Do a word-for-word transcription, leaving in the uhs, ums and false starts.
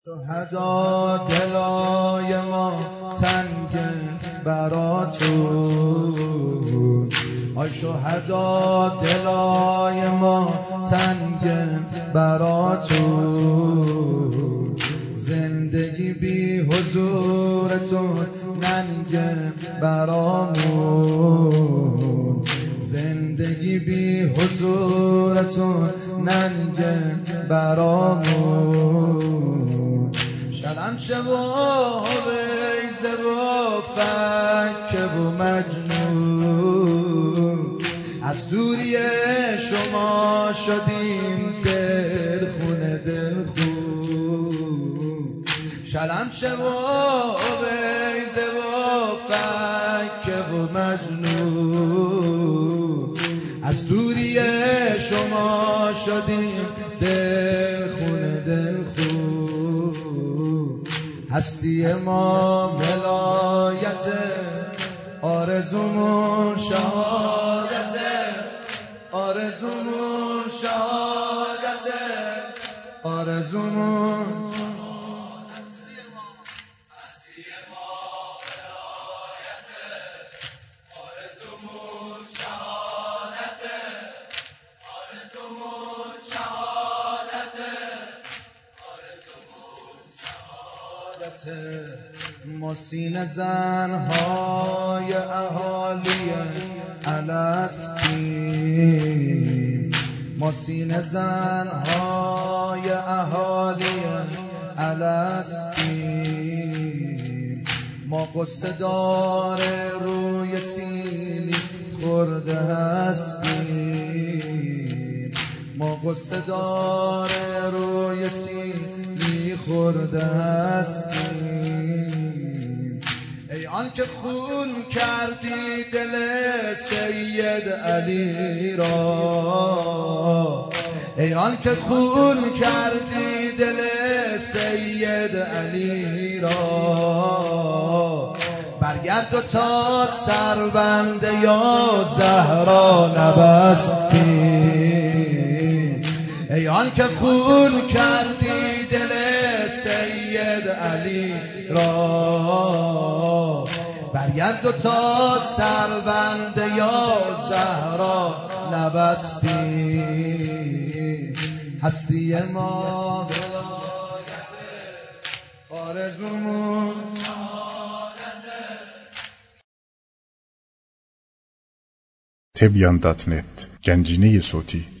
شهدا دلای ما تنگ براتون، آی شهدا دلای ما تنگ براتون، زندگی بی حضورتون ننگ برامون، زندگی بی حضورتون ننگ برامون. شلم شب و بیزه و فکه و مجنون، از دوری شما شدیم دل خونه دل خون. شلم شب و بیزه و فکه و مجنون، از دوری شما شدیم دل خونه دل خون. هستی ما ولایت، آرزومون شهادت، آرزومون شهادت، آرزومون ما سینه زنهای اهالی الستیم، ما سینه زنهای اهالی الستیم، ما قصه دار روی سینی خورده هستیم، ما قصه دار روی سینی خورده هستیم. ای آن که خون کردی دل سید علی را، ای آن که خون کردی دل سید علی را، برگرد و تا سربند یا زهرا نبستی. ای آن که خون کردی دل سید علی را، برگرد و تا سربند یا زهرا نبستی. هستی ما ولایت، آرزومون تبیان دات نت گنجینه صوتی